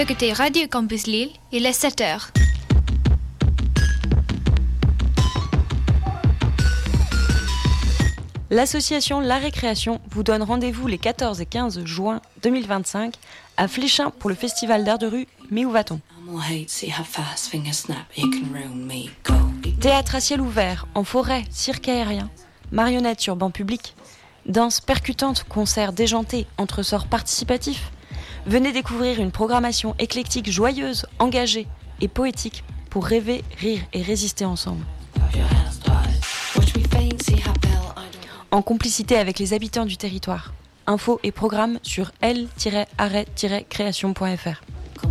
Écoutez Radio Campus Lille, il est 7h. L'association La Récréation vous donne rendez-vous les 14 et 15 juin 2025 à Fléchin pour le festival d'art de rue Mais où va-t-on ? Théâtre à ciel ouvert, en forêt, cirque aérien, marionnettes sur banc public, danse percutante, concerts déjantés, entresorts participatifs. Venez découvrir une programmation éclectique joyeuse, engagée et poétique pour rêver, rire et résister ensemble. En complicité avec les habitants du territoire. Infos et programmes sur l-arrêt-création.fr.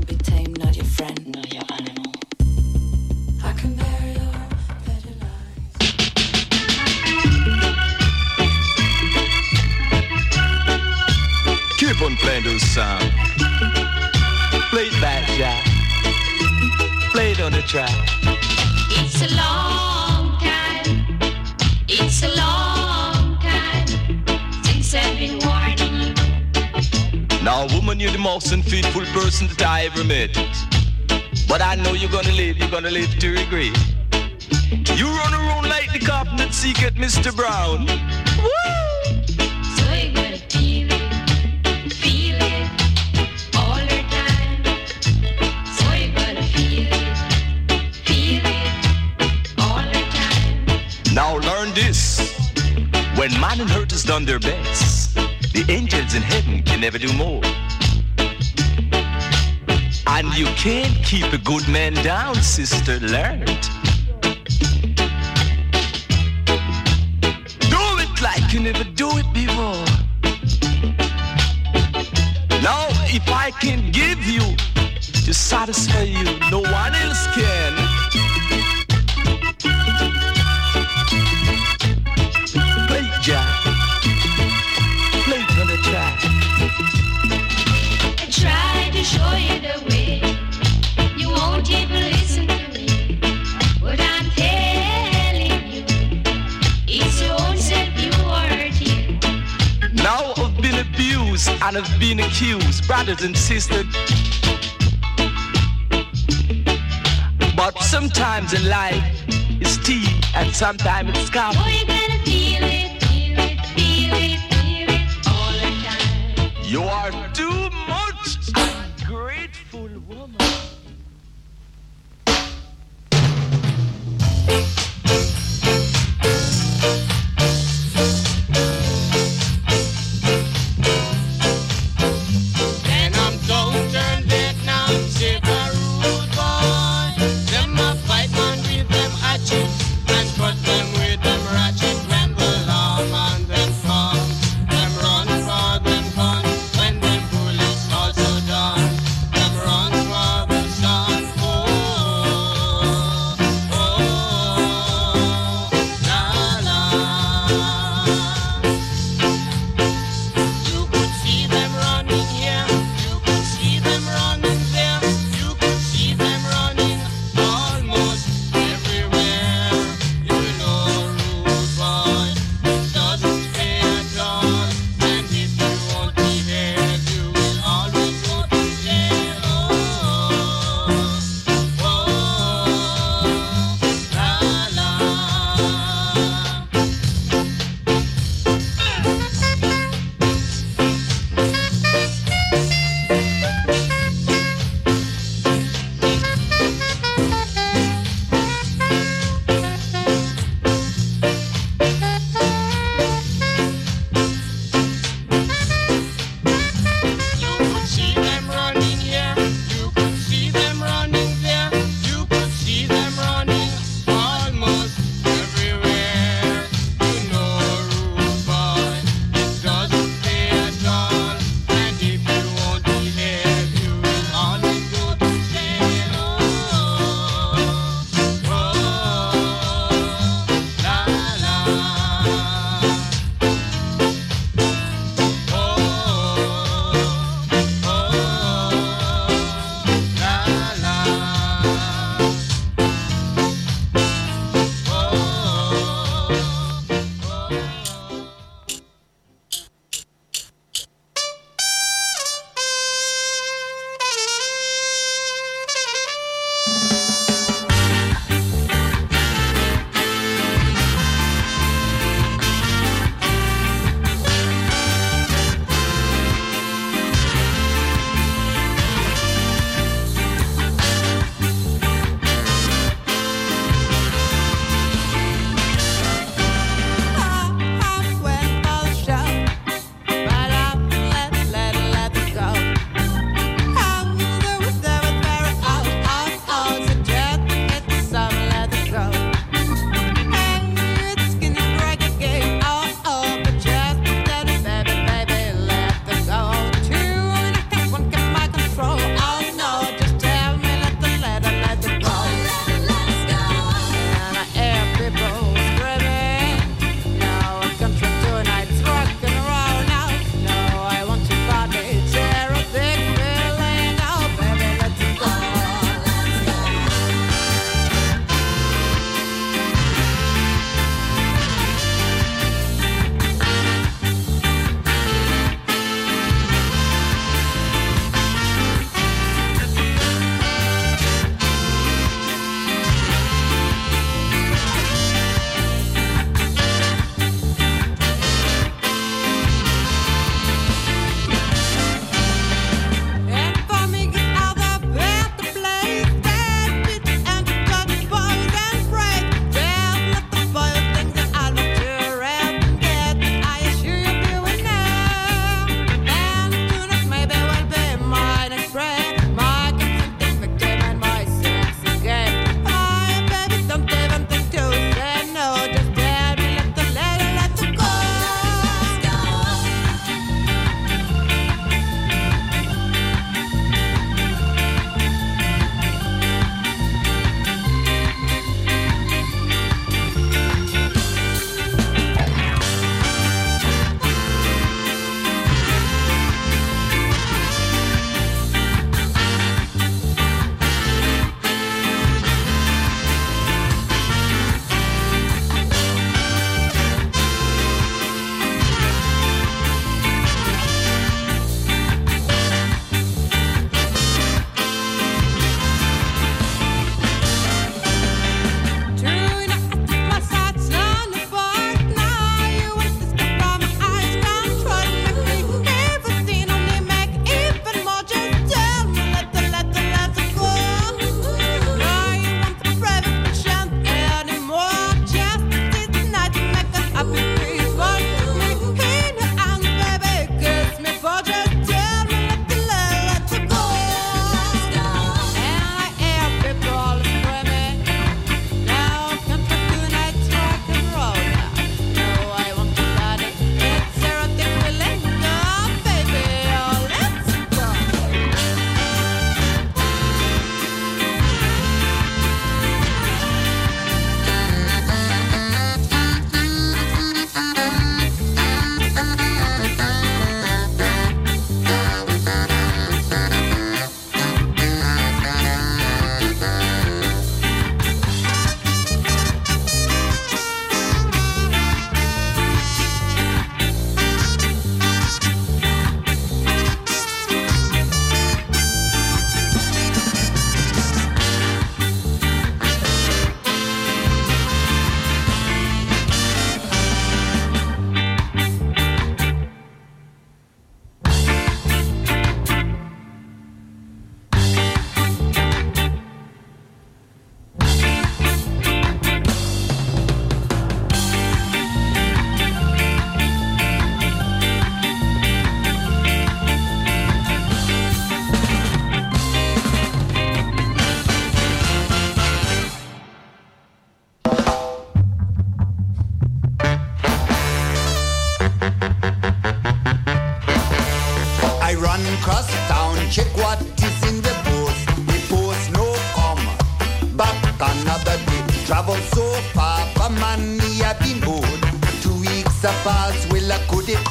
Keep on playing those sounds. Play it back, Jack. Play it on the track. It's a long time. It's a long time since I've been warning you. Now, woman, you're the most unfaithful person that I ever met. But I know you're gonna live to regret. You run around like the cop that seek at Mr. Brown. Woo! So you're gonna feel it all the time. So you're gonna feel it all the time. Now learn this. When man and earth has done their best, the angels in heaven can never do more. And you can't keep a good man down, sister, learn it. Do it like you never do it before. Now, if I can give you to satisfy you, no one else can. Play Jack, play on the track. I tried to show you the way. You won't even listen to me. What I'm telling you, it's your own self you are hurting. Now I've been abused and I've been accused, brothers and sisters. But sometimes in life it's tea and sometimes it's coffee. Oh, you're gonna feel it all the time. You are too much ungrateful woman. And I'm southern Vietnam, ship a rude boy. Them a fight man with them hatchet and cut them with them ratchet. When the lawman them come, them run for them gun. When them police also done, them run for the sun.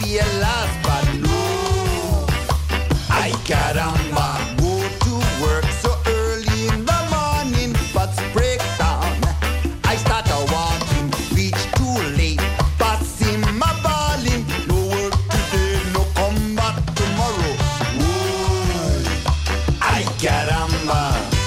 day last, but no. Ay caramba, go to work so early in the morning, but break down. I start a walking, reach too late, but see my balling. No work today, no come back tomorrow. Whoa, ay caramba.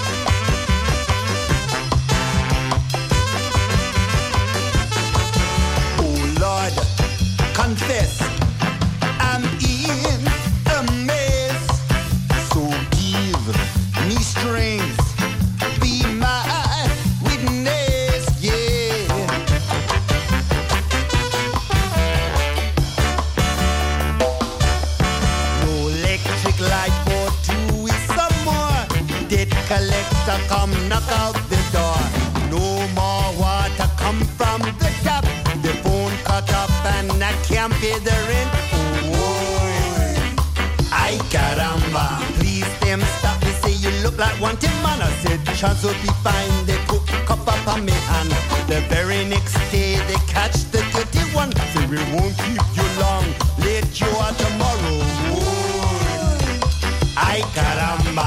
Oh Lord, confess, I'm in a mess. So give me strength, be my witness, yeah. No electric light for 2 weeks some more. Debt collector come knock out the door. No more water come from the tap. The phone cut up and I can't pay the rent. Oh, ay caramba, please them stop. They say you look like one Tim man. I said chance will be fine. They put cup up on me hand. The very next day they catch the dirty one. Say we won't keep you long. Let you out tomorrow. Oh, ay caramba.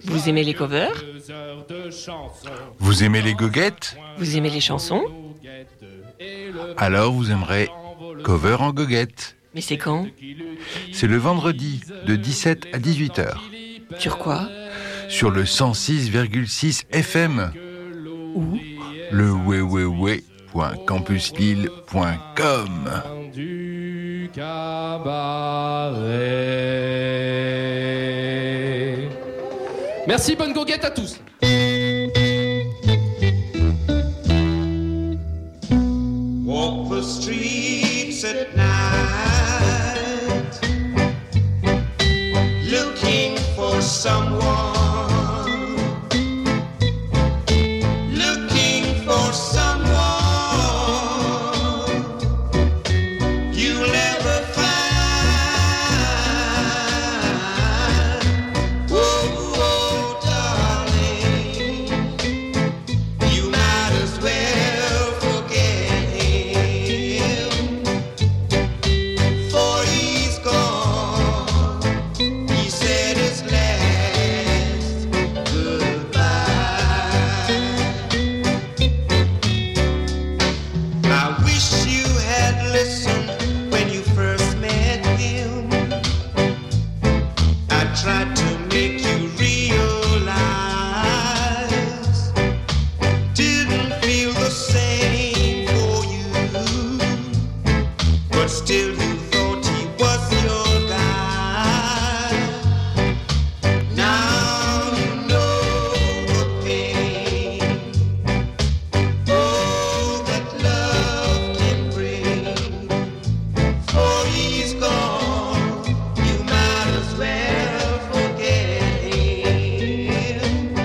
Vous aimez les covers? Vous aimez les goguettes? Vous aimez les chansons? Alors vous aimerez Cover en goguette. Mais c'est quand? C'est le vendredi de 17 à 18h. Sur quoi? Sur le 106,6 FM. Où? Le www.campuslille.com. Du cabaret. Merci, bonne goguette à tous. Walk the streets at night, looking for someone, looking for someone you'll never find. Oh, oh, darling, you might as well forget him, for he's gone. He said his last goodbye. I wish you had listened when you first met him. I tried to make you realize, didn't feel the same for you, but still you thought he was your guy. Now you know the pain, oh, that love can bring. For he's gone, you might as well forget him.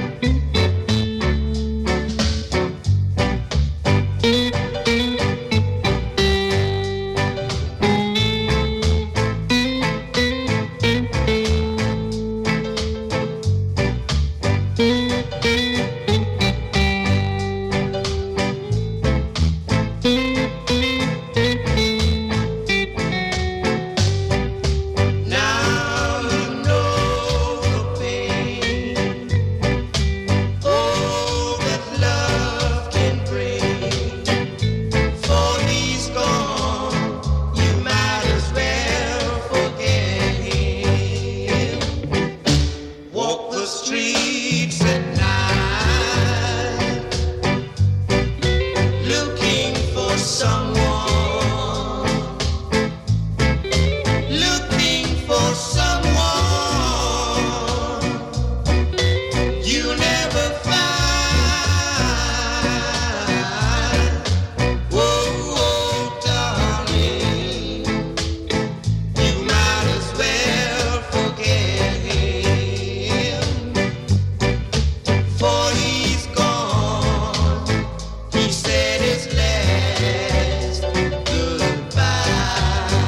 Now you know the pain, oh, that love can bring. For he's gone, you might as well forget him. Walk the streets at night, looking for someone, looking for someone you never find. Oh, oh, darling, you might as well forget him, for he's gone. He said his last goodbye.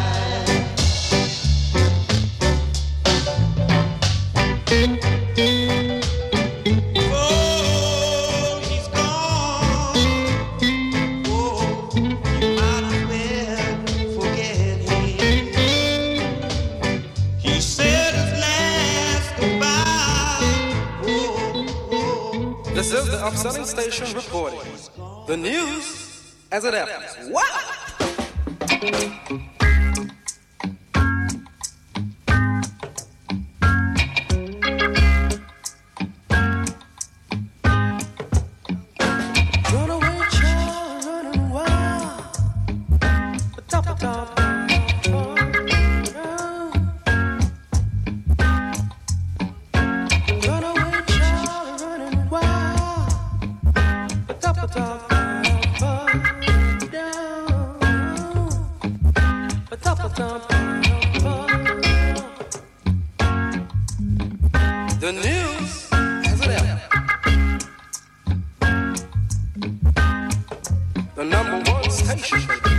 Oh, he's gone. Oh, you might as well forget him. He said his last goodbye. Oh, oh. This is the Upselling Station reporting. The news as it happens. Wow! Runaway child running wild. Top. Runaway child running wild. Top. The news as it happens. The number one station.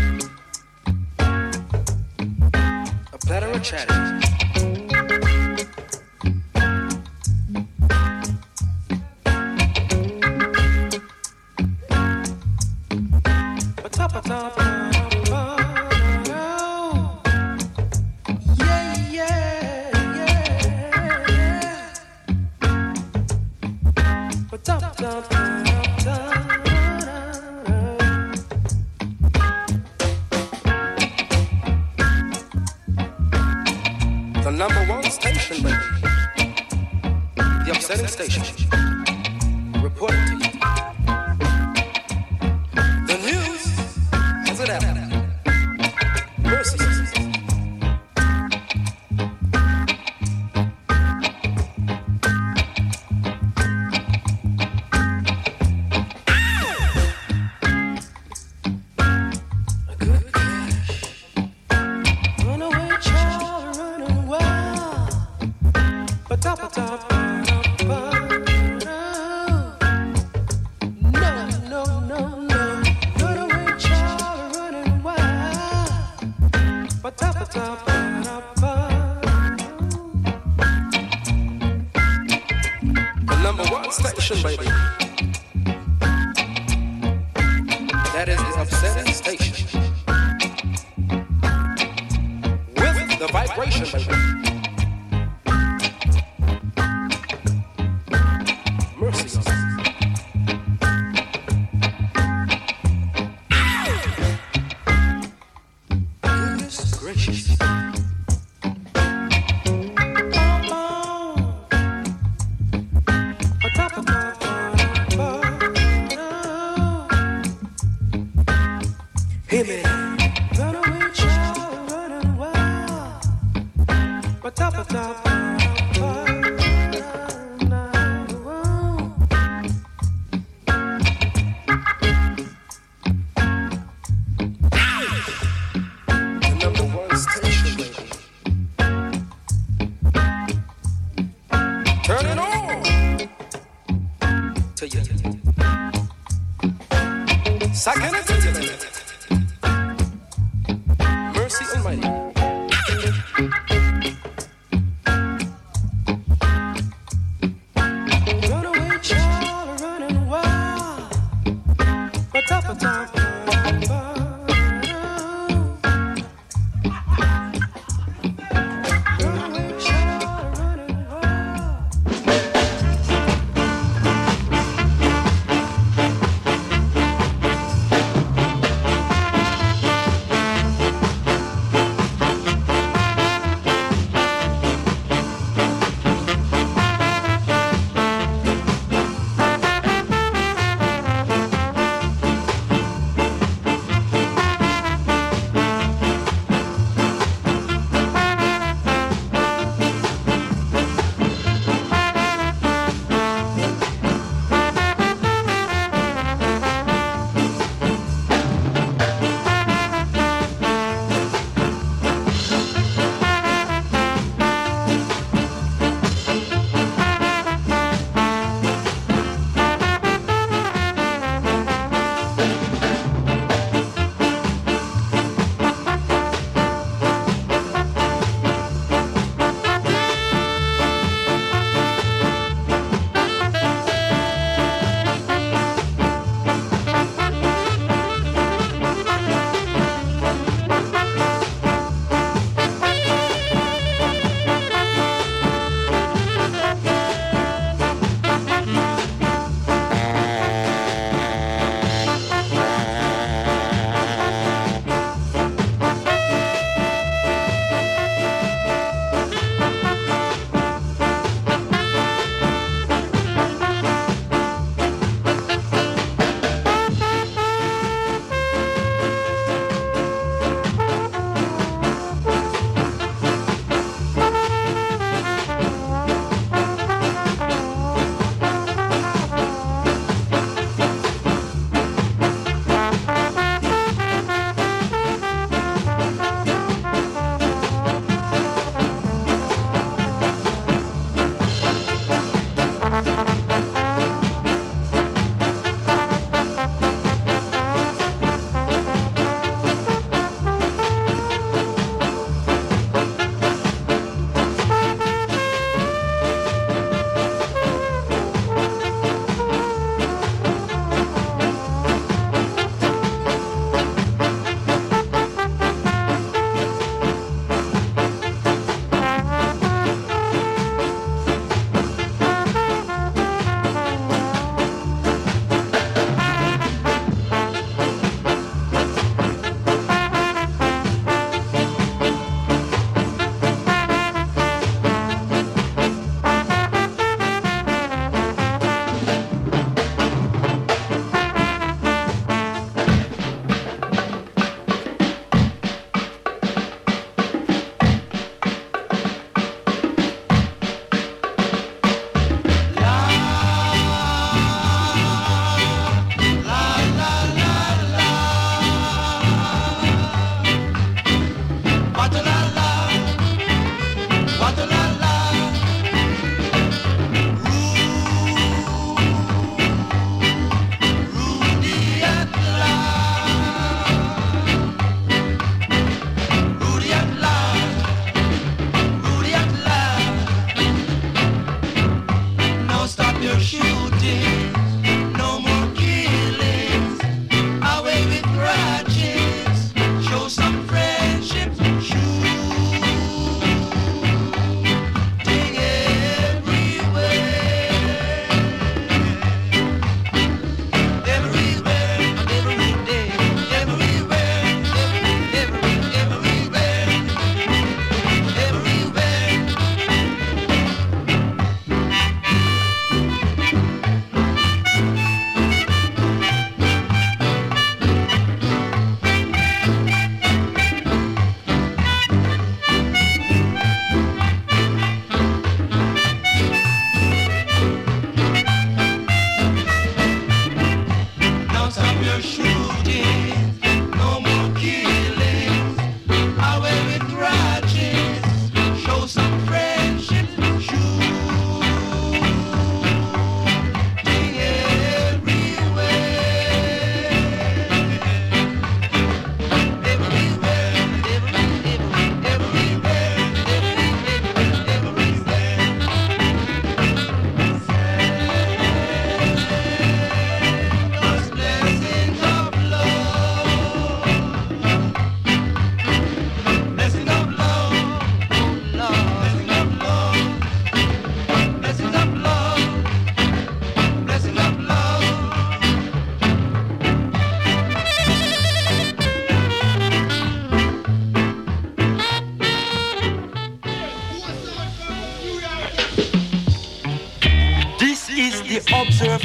A better a chatting. The number one station, baby. The upsetting station. Reporting to you. The news as it happened. Mercy. The number one station, baby. That is the upsetting station. With the vibration, baby. Mercy. Goodness gracious. Hear me. Run away, child, running wild. The number one station, baby. Turn it on. To you. Second it to you. Mercy Almighty. Run away, child, running wild.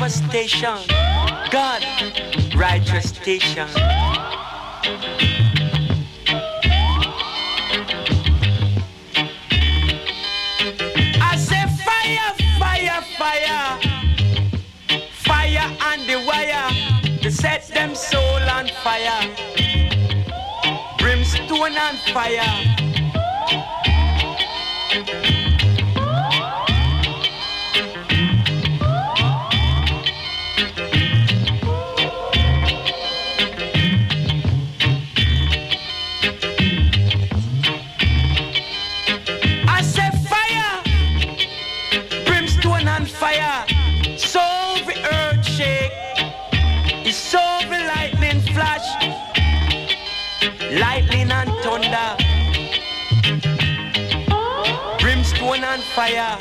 observer station. God, righteous station. I say fire, fire, fire. Fire on the wire to set them soul on fire. Brimstone on fire. I say fire, brimstone and fire. So the earth shake, it's so the lightning flash, lightning and thunder, brimstone and fire.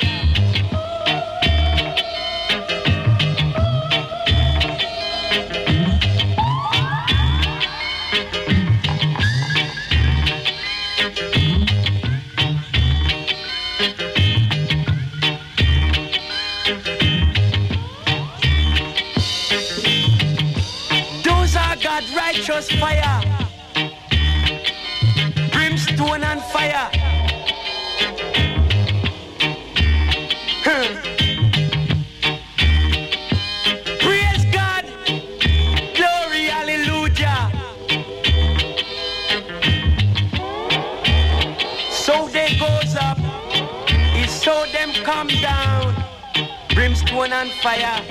Righteous fire, brimstone and fire. Praise God, glory, hallelujah. So they goes up, it's so them come down, brimstone and fire.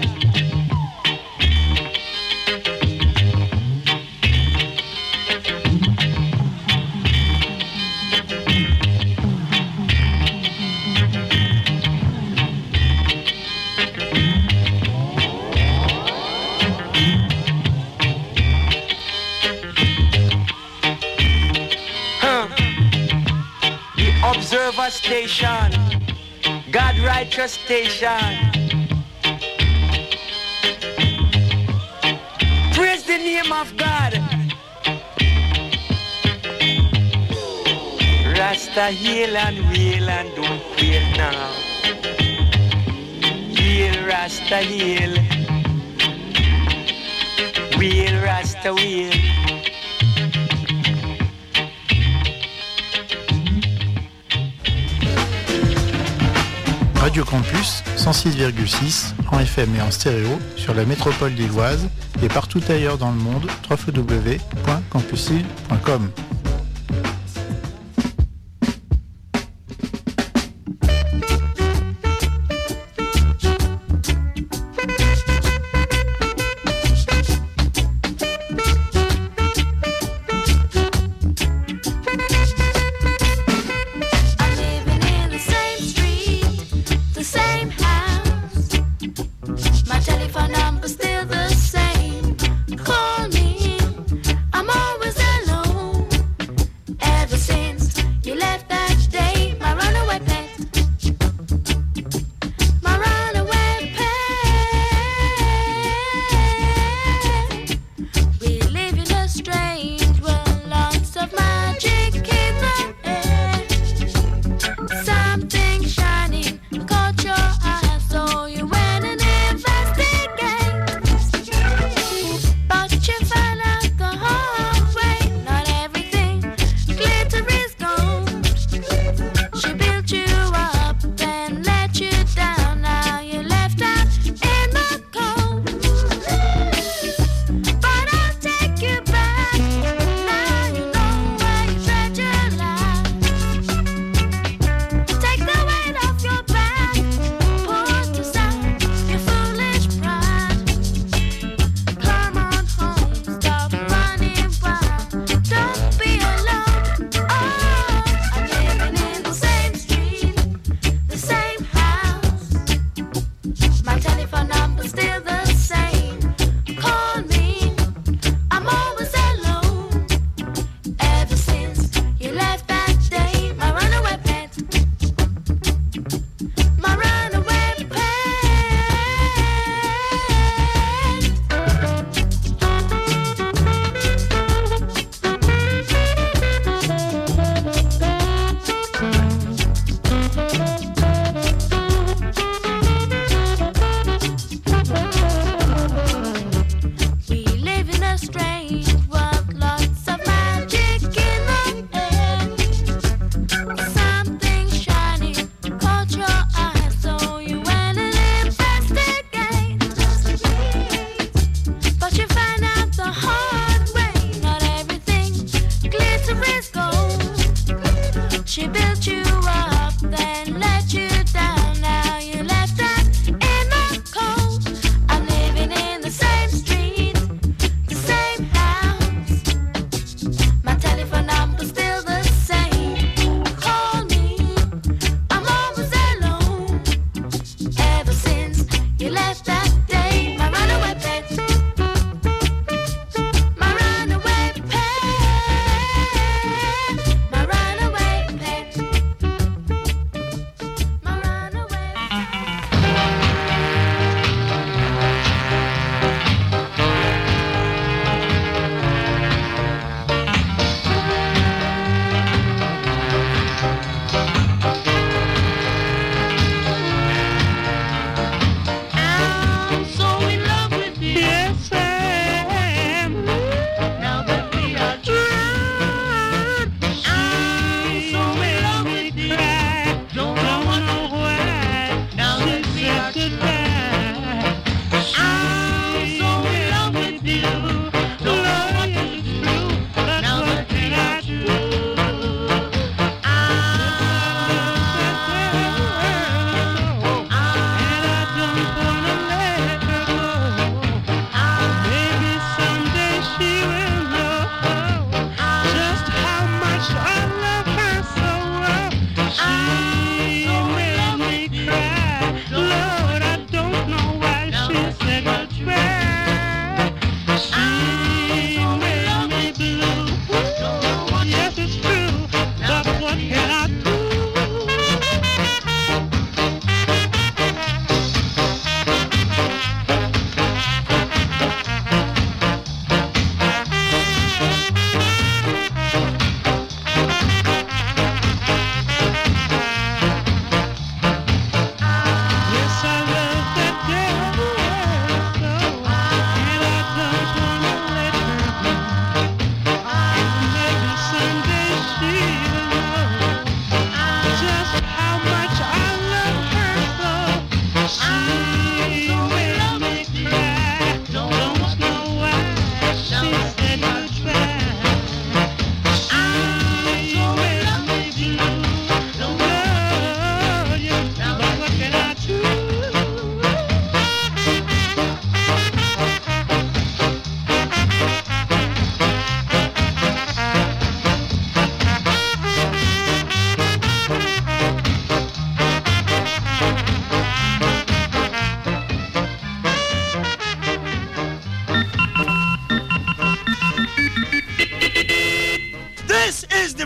Observer station, God righteous station. Praise the name of God. Rasta heal and wail and don't quit now. Heal Rasta heal. Wail Rasta wail. Radio Campus 106,6 en FM et en stéréo sur la métropole lilloise et partout ailleurs dans le monde. www.campuslille.com. Still the same. Call me, I'm always alone.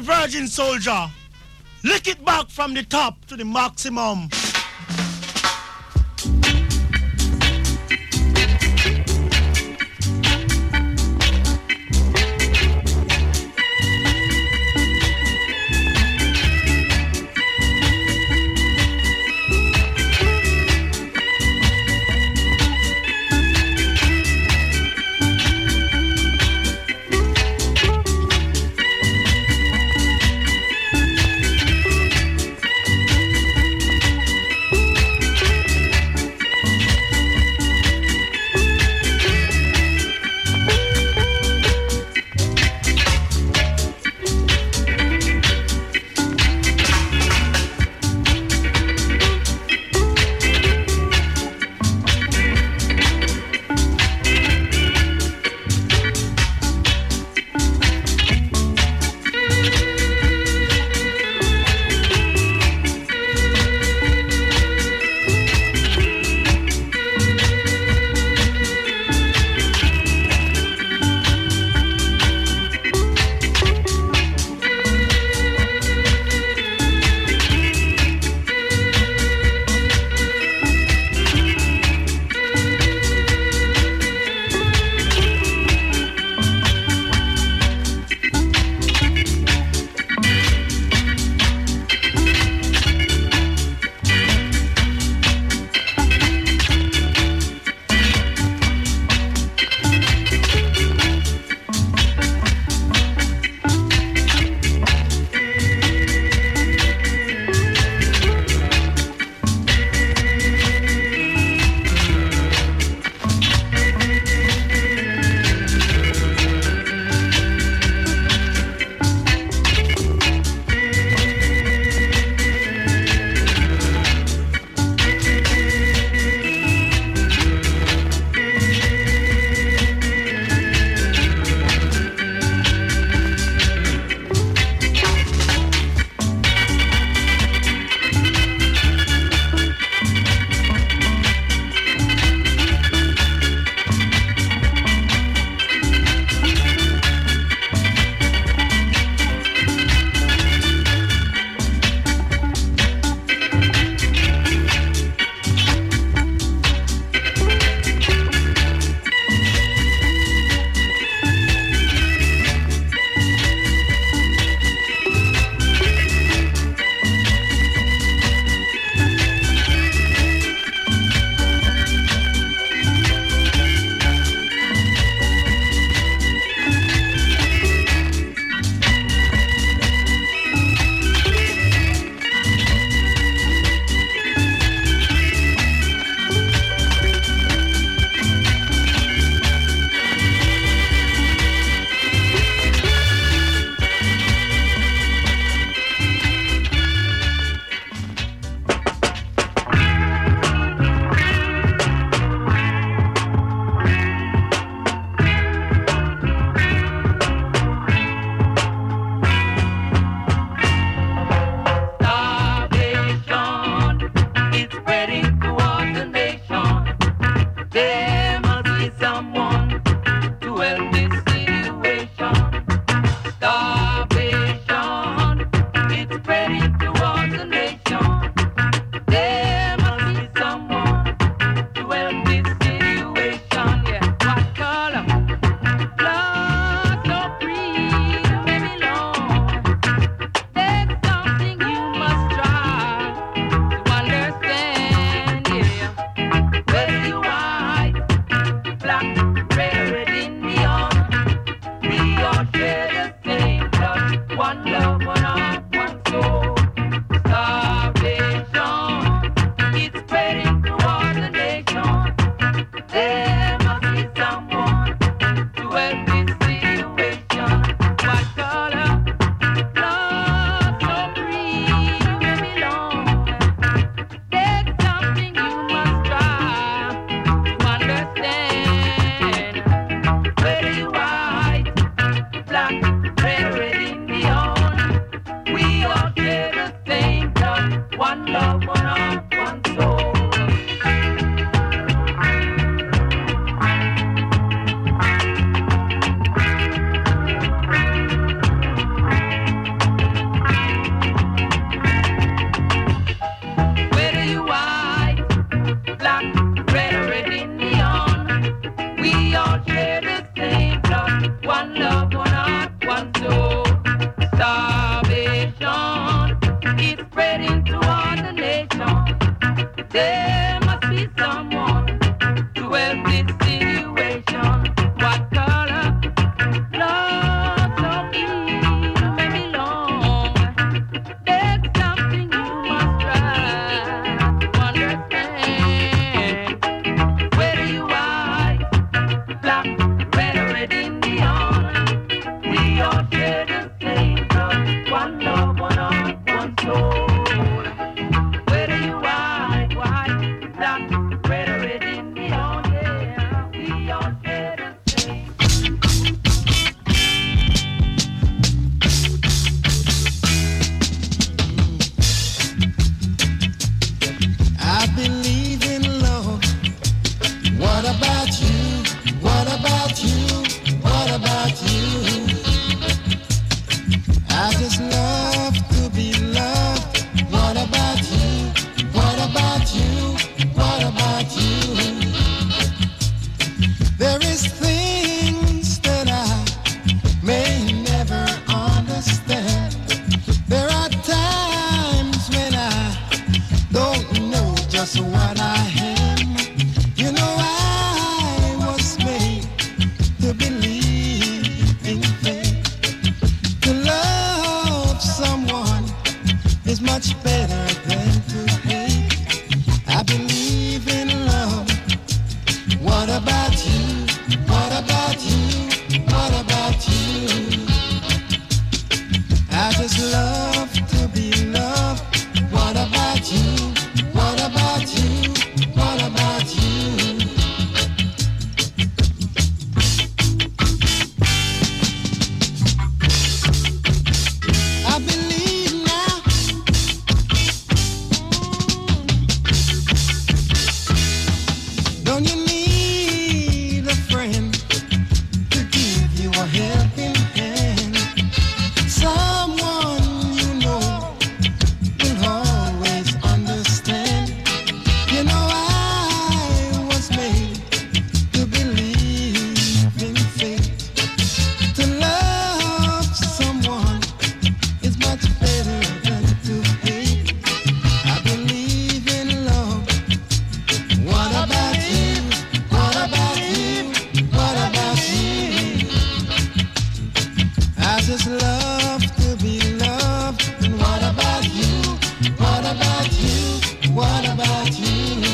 virgin soldier. Lick it back from the top to the maximum. We all share the same blood, one love, one heart, one soul. Starvation is spreading to all the nation. There must be someone to help this situation. What color? Love so keen to make me long. There's something you must try to understand. Whether you are black, red, or red Indian, we all share the same blood. One love, one heart, one soul. Whether you are white, black, red, or red Indian, yeah, we all share the same. I believe in love. What about you? What about you? What about you? I just love to be loved. What about you? What about you? What about you? There is things that I may never understand. There are times when I don't know just what I am. You know I was made to believe in faith. To love someone is much better than to hate. I believe in love. What about you? What about you? What about you? I just love to be loved. What about you? What about you? What about you? I believe now. Don't you need a friend to give you a helping hand? Someone you know will always understand. You know I was made to believe in faith. To love someone is much better than to hate. I believe in love. What about you? What about you? What about you? I just love to be loved. And what about you? What about you? What about you?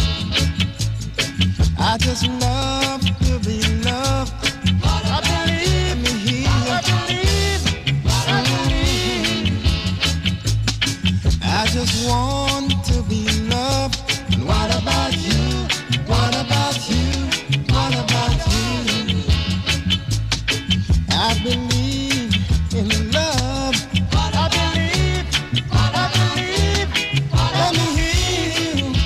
I just love to be loved. I believe me here. I believe. I just want to be loved. And what about you? What about you? What about you? I believe in love. I believe. Let me hear you.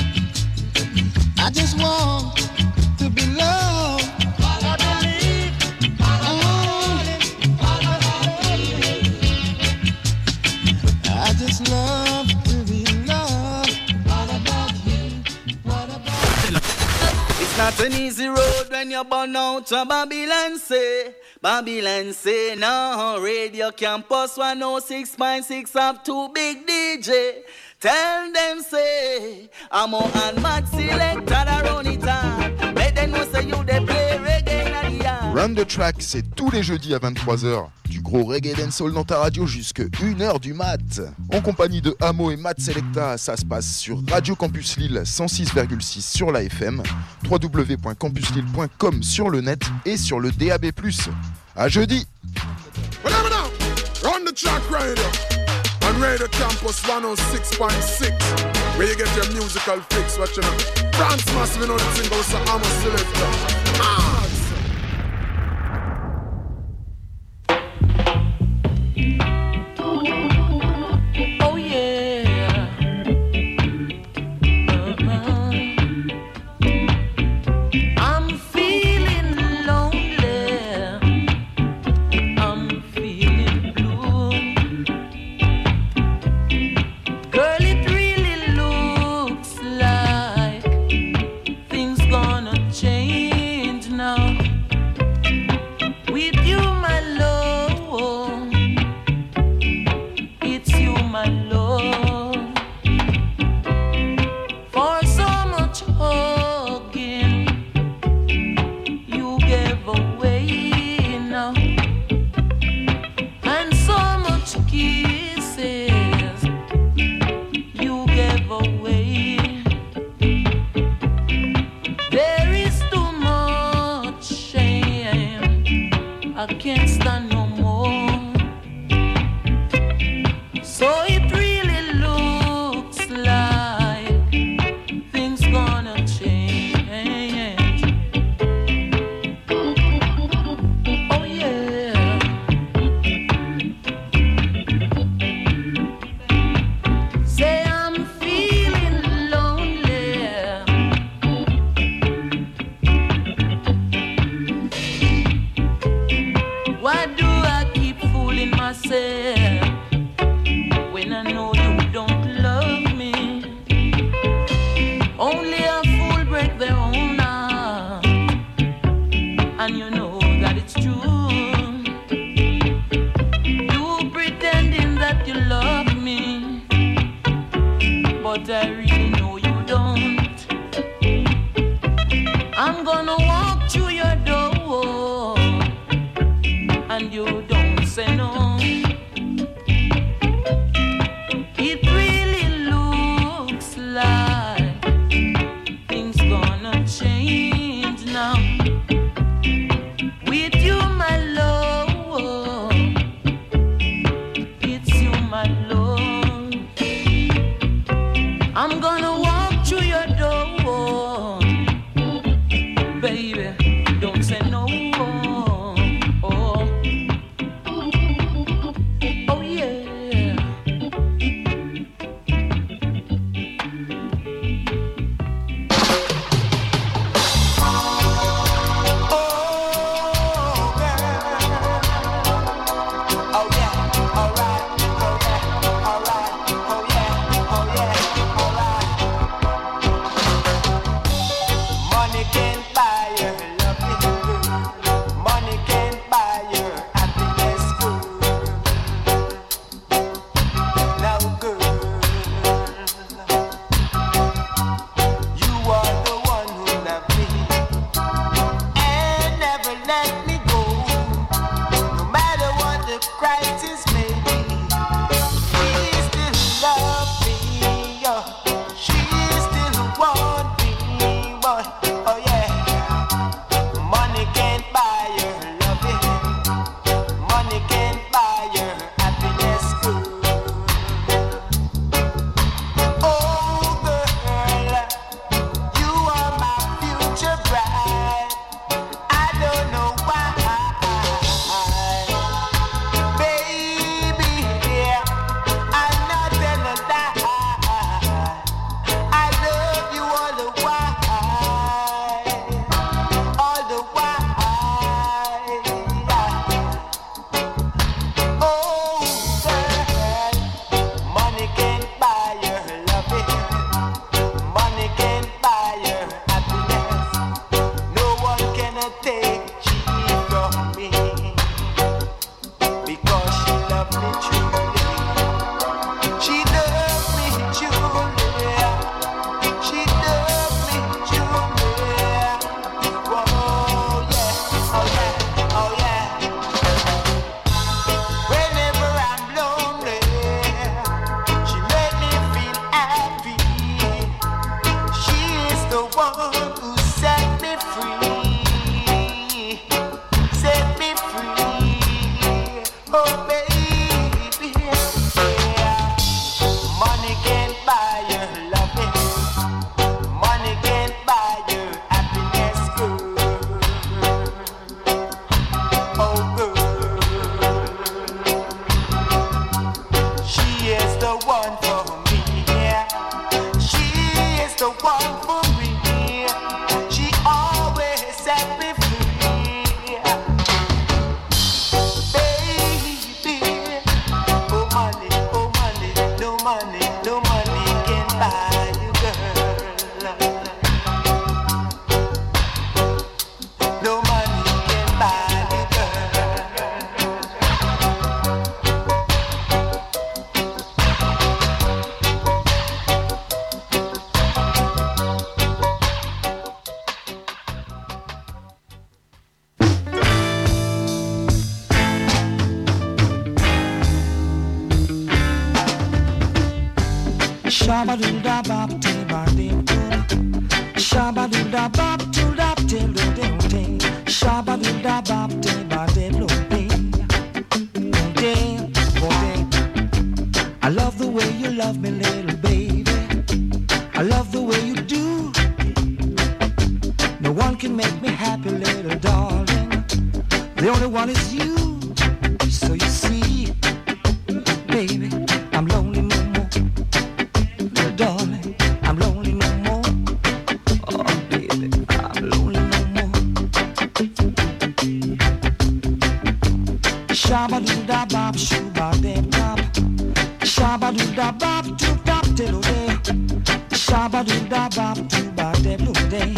I just want to be loved. I believe. I just love to be loved. What about you? What about It's not an easy road when you're born out to Babylon say. Babylon say no. Radio Campus 106.6 up to Big DJ. Tell them say I'm on and mad select around it. Make them know say you they play reggae in the yard. Run the Track, c'est tous les jeudis à 23h. Du gros reggae dancehall dans ta radio jusque 1h du mat. En compagnie de Amo et Matt Selecta, ça se passe sur Radio Campus Lille 106,6 sur la FM, www.campuslille.com sur le net et sur le DAB+. À jeudi. Whatever now, run the track radio. On Radio Campus 106.6, where you get your musical fix, what you know. France must be know the thing about some Amos Selecta. Oh yeah. I'm feeling lonely. I'm feeling blue. Girl, it really looks like things gonna change. I can't stand no more. So it really looks like things gonna change. Oh yeah. Say I'm feeling lonely. Why do I keep fooling myself when I know you don't love me? Only a fool break their own heart, and you know that it's true. You pretending that you love me, but I really know you don't. I'm gonna walk through your door, and you don't say no. It really looks like things gonna change now. With you, my love, it's you, my love. I'm gonna walk through your door, baby, don't say no. Oh, oh yeah. Money can't buy your loving good. Money can't buy your happiness good. Now good. You are the one who loved me and never let me go. No matter what the crisis may be, she still love me. She still want me, boy. Oh yeah. Money can't buy your loving. Money can't buy your happiness good. Oh girl, you are my future bride. I don't know why, baby. I'm not gonna lie. I love you all the while, all the while. Oh girl, money can't buy your loving. Money can't buy your happiness. No one can take she from me, because she loved me truly. She loved me truly. She loved me truly. Oh yeah, oh yeah, oh yeah. Whenever I'm lonely, she made me feel happy. She is the one who set me free. Set me free. Oh baby, yeah. Money can't buy your loving. Money can't buy your happiness good. Oh girl, she is the one for me. She is the one for me. She always set me free. Baby, oh money, no money, no money can buy you, girl. No money can buy you, girl. Shabba-doo-da-bop-dee-ba-dee-doo. Shabba-doo-da-bop-doo-da-dee-doo-dee-doo. Shabba-doo-da-bop-dee-ba-dee-doo. little darling. The only one is you. So you see, baby, I'm lonely no more. Little darling, I'm lonely no more. Oh, baby, I'm lonely no more. Shabba-doo-da-bop, shoo-ba-dee-bop. Shabba-doo-da-bop, doo-bop-diddle-day. Shabba-doo-da-bop, doo-ba-dee-blue-day.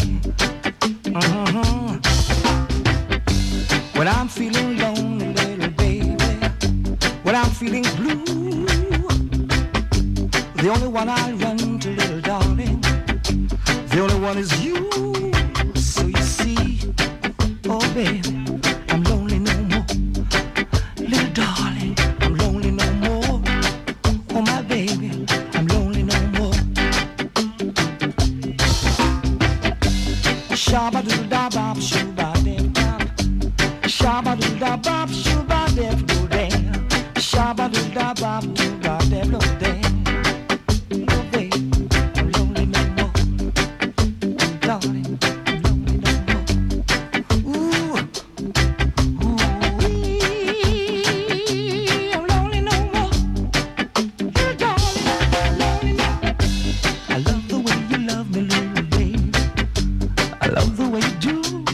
When I'm feeling lonely, little baby, when I'm feeling blue, the only one I run to, little darling, the only one is you. So you see, oh baby, I'm lonely no more. Little darling, I'm lonely no more. Oh my baby, I'm lonely no more. Shabba-doo-da-bop, shoo-ba-dee-bop. Shabba-doo-da-bop, shoo-ba-dee-blue-day. Shabba-doo-da-bop, doo-ba-dee-blue-day. Oh baby, I'm lonely no more. Darling, I'm lonely no more. Ooh, ooh-wee, I'm lonely no more. Little darling, I'm lonely no more. I love the way you love me, little baby. I love the way you do.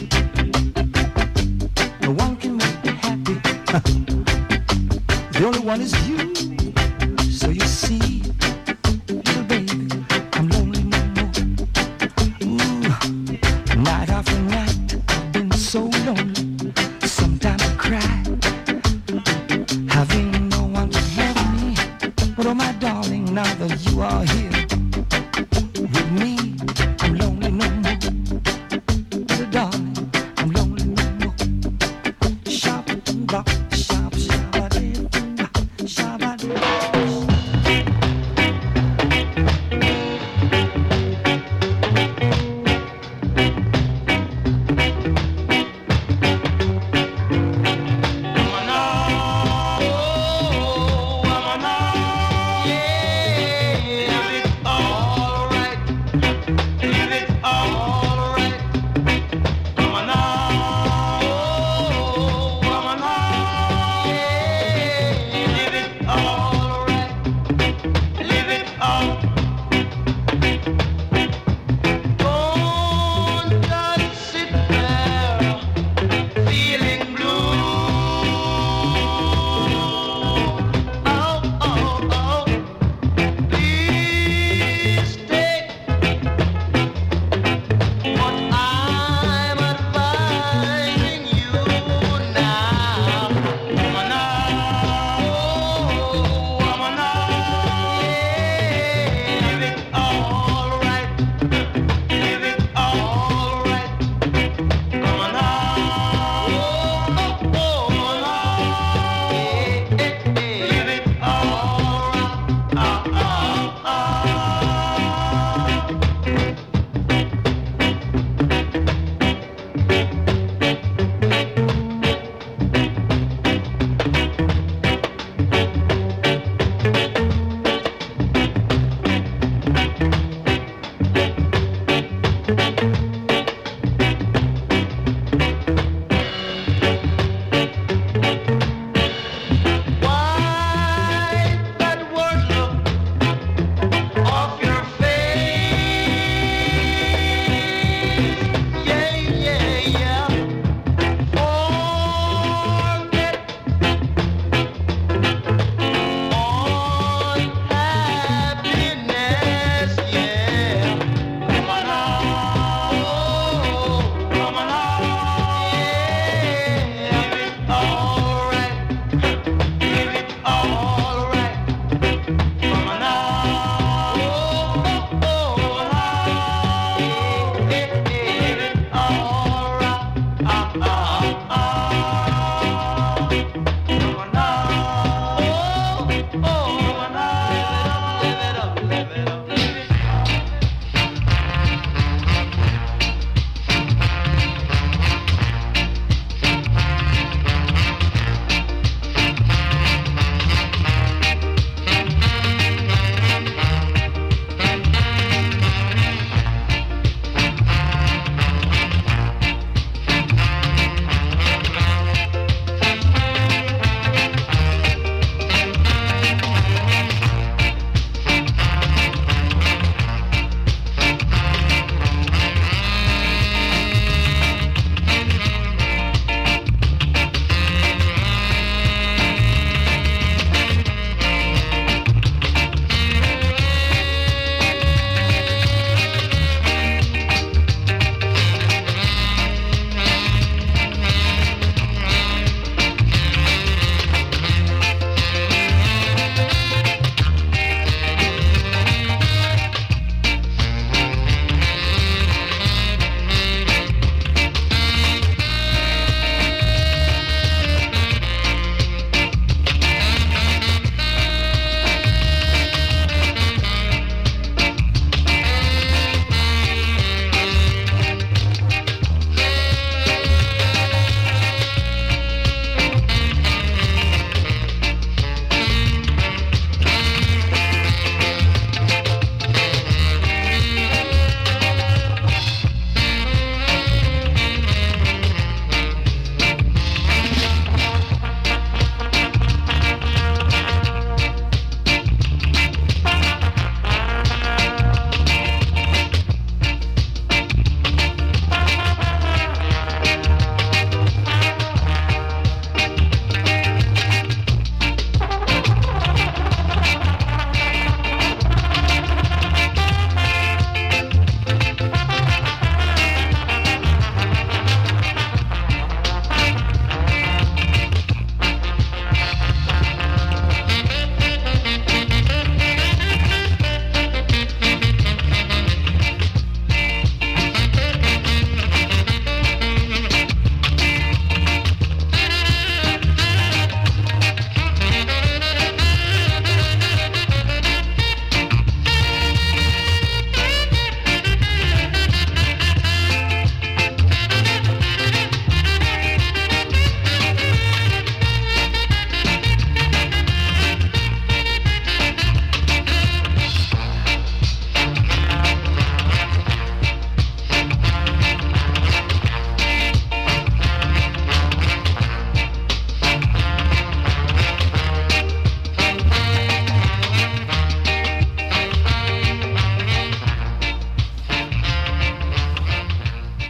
No one can make me happy. The only one is you. So you see, little baby, I'm lonely no more. Ooh, night after night, I've been so lonely. Sometimes I cry, having no one to love me. But oh my darling, now that you are here with me, I'm lonely no more. Little darling, I'm lonely no more. Shabba-doo-bop, shabba-shabba-dee-bop, shabba-doo-bop.